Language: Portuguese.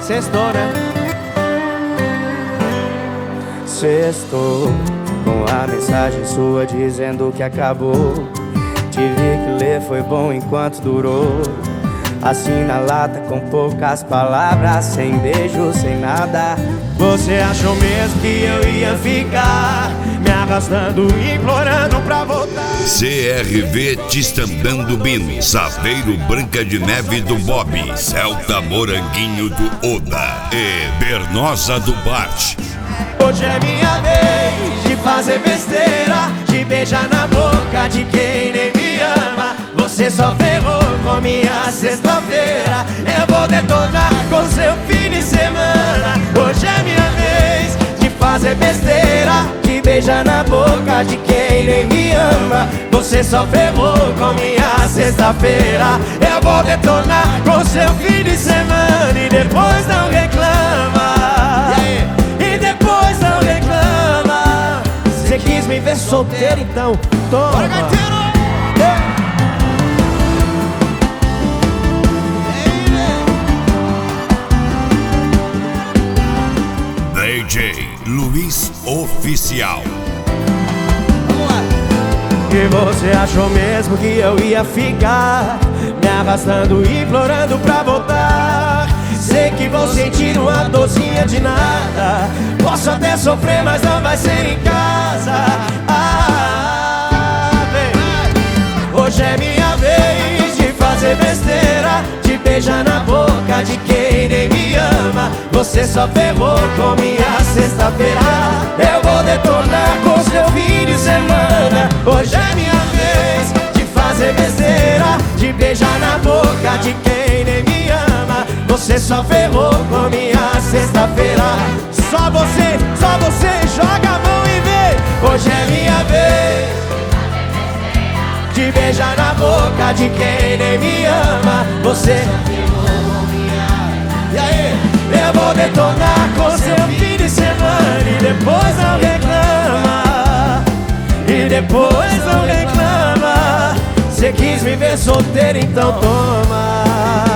Sextou, né? Sextou com a mensagem sua dizendo que acabou. Tive que ler, foi bom enquanto durou. Assim na lata, com poucas palavras, sem beijo, sem nada. Você achou mesmo que eu ia ficar me arrastando, implorando pra voltar? CRV Tistandando Bino, Saveiro Branca de Neve do Bob, Celta Moranguinho do Oda e Bernosa do Bart. Hoje é minha vez de fazer besteira, de beijar na boca de quem nem me ama. Você só ferrou com minha sexta-feira. Eu vou detonar com seu fim de semana. Hoje é minha vez de fazer besteira, de beijar na boca de quem nem me ama. Você só ferrou com minha sexta-feira. Eu vou detonar com seu fim de semana. E depois não reclama. E depois não reclama. Você quis me ver solteiro, então toma. DJ Luiz Oficial. E você achou mesmo que eu ia ficar me arrastando, implorando pra voltar? Sei que vou sentir uma dorzinha de nada. Posso até sofrer, mas não vai ser em casa. Vem. Hoje é minha vez de fazer besteira, de beijar na boca de quem nem me ama. Você só ferrou com minha sexta-feira. Eu vou detonar com seu fim de semana. Hoje é minha vez de fazer besteira, de beijar na boca de quem nem me ama. Você só ferrou com minha sexta-feira. Só você joga a mão e vê. Hoje é minha vez de beijar na boca de quem nem me ama. Você e aí, eu vou detonar com seu fim de semana. E depois não reclama. E depois não reclama. Você quis me ver solteiro, então toma.